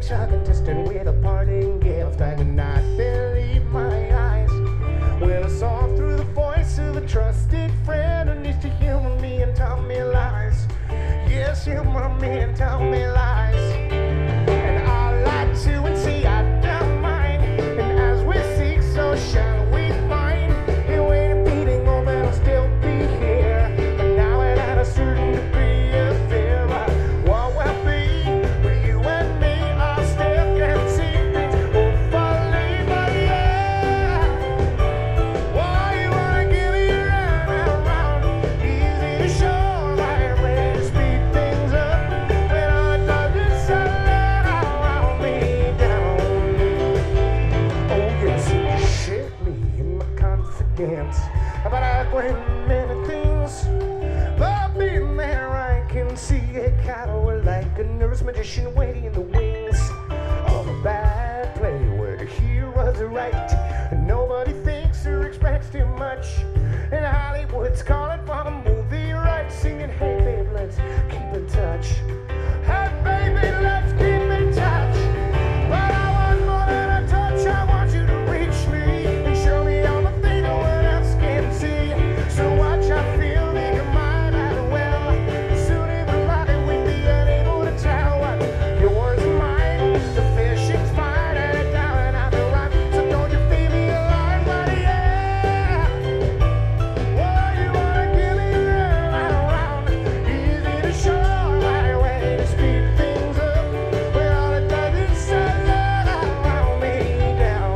picture contestant with a parting gift. I could not believe my eyes when I saw through the voice of a trusted friend who needs to humor me and tell me lies. Yes, humor me and tell me lies. And I lie to and see I don't mind. And as we seek, so shall we find. You ain't beating on, but I'll still be here. But now it had a certain degree of fear. What will be for you and me? I still can't see things hopefully, but yeah. Why you wanna give me round and round? Easy to show right way to speed things up. When I thought you said around me down. Oh yes, you shake me in my confidence. But I quit many things. But being there, I can see it kind of like a nervous magician waiting in the wings of a bad play where the heroes are right. And nobody thinks or expects too much. And Hollywood's calling for the movie rights, singing, hey babe, let's keep in touch. Hey baby, let's keep in touch. But I want more than a touch. I want you to reach me and show me all the things no one else can see. So watch, I feel that you might as well. Soon in the light we'd be unable to tell what yours and mine. The fishing's fine and it's down and out the rhyme. So don't you feel me alive, buddy? Yeah. Why you wanna give me round and round? Easy to show right way to speed things up. When all it does is settle around me down.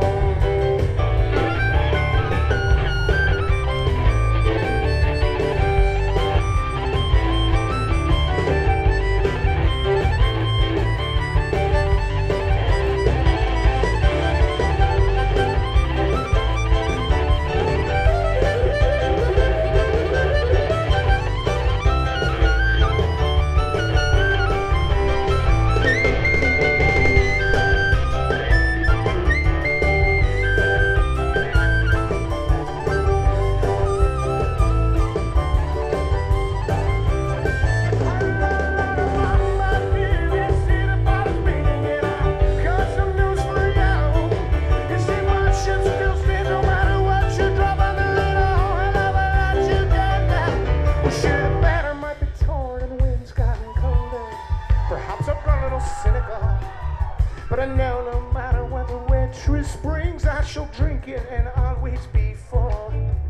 Perhaps I've gone a little cynical, but I know no matter what the waitress brings, I shall drink it and always be full.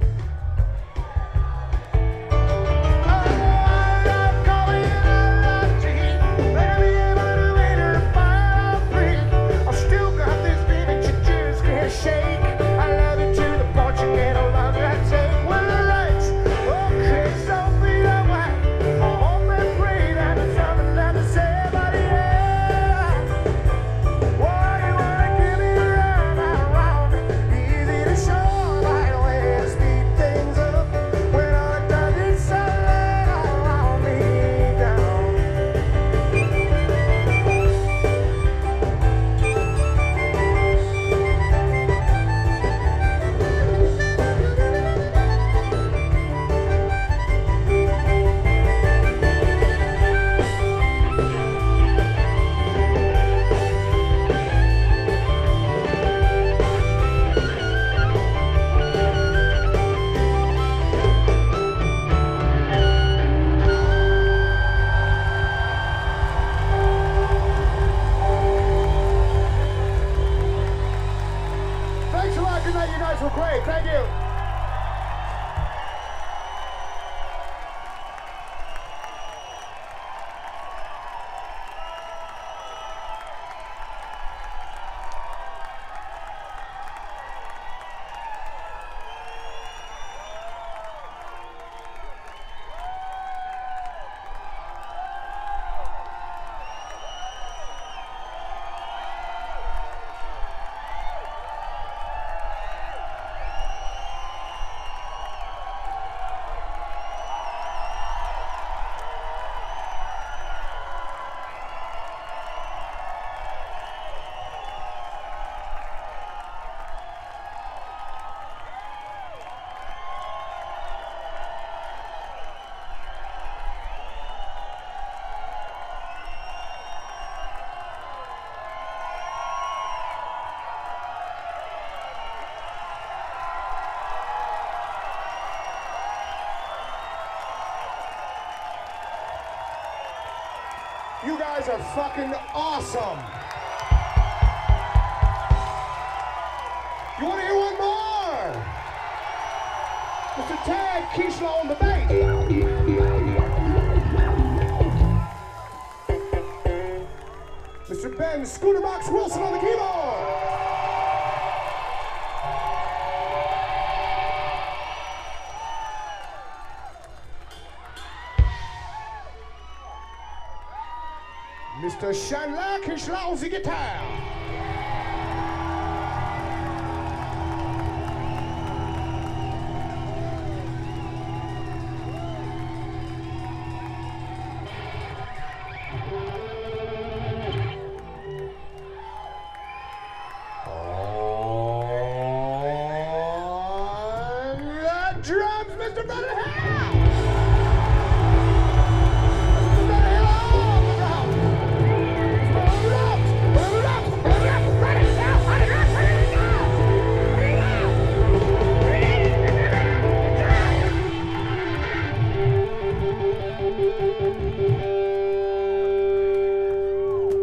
You guys were great. Thank you. guys are fucking awesome. You want to hear one more? Mr. Tad Keesler on the bass. Mr. Ben Scooterbox Wilson on the keyboard. Mr. Shanla Keesler on the guitar.